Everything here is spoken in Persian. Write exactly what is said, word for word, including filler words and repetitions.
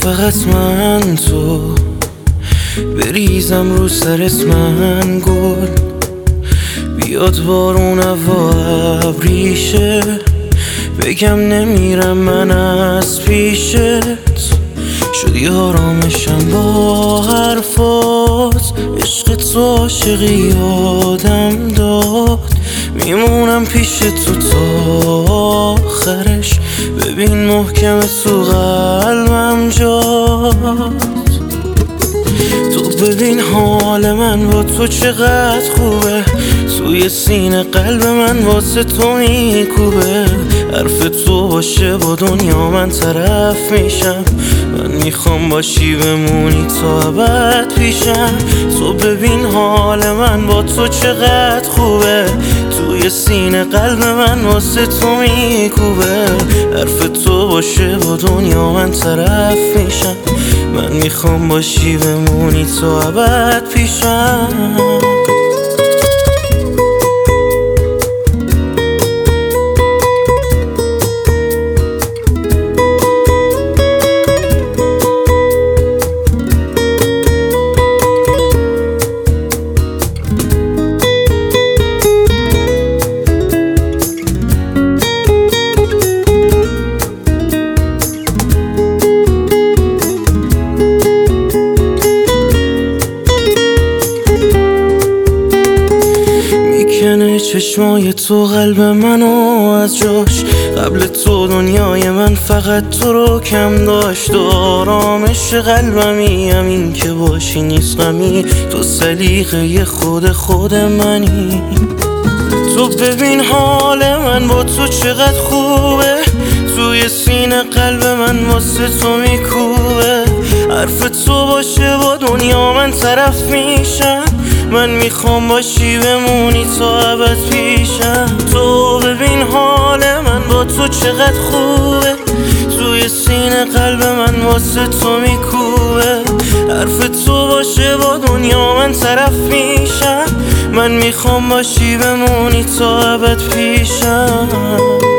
فقط من تو بریزم رو سرت من گل، بیاد بارون و ابریشه، بگم نمیرم من از پیشت. شدی آرامشم با حرفات، عشق تو عاشقی یادم داد، میمونم پیش تو تا آخرش، ببین محکم تو قلبم جاد. تو ببین حال من با تو چقدر خوبه، توی سینه قلب من واسه تو میکوبه. حرف تو باشه با دنیا من طرف میشم، من میخوام باشی بمونی تا ابد پیشم. تو ببین حال من با تو چقدر خوبه، توی سینه قلب من واسه تو میکوبه. حرف تو باشه با دنیا من طرف میشم، من میخوام باشی بمونی تا ابد پیشم. چشمای تو قلب منو از جاش، قبل تو دنیای من فقط تو رو کم داشت. آرامش قلبمی همین که باشی نیست غمی، تو سلیقه خود خود منی. تو ببین حال من با تو چقدر خوبه، توی سینه قلب من واسه تو میکوبه. حرف تو باشه با دنیا من طرف میشم، من میخوام باشی بمونی تا ابد پیشم. تو ببین حال من با تو چقدر خوبه، توی سینه قلب من واسه تو میکوبه. حرف تو باشه با دنیا من طرف میشم، من میخوام باشی بمونی تا ابد پیشم.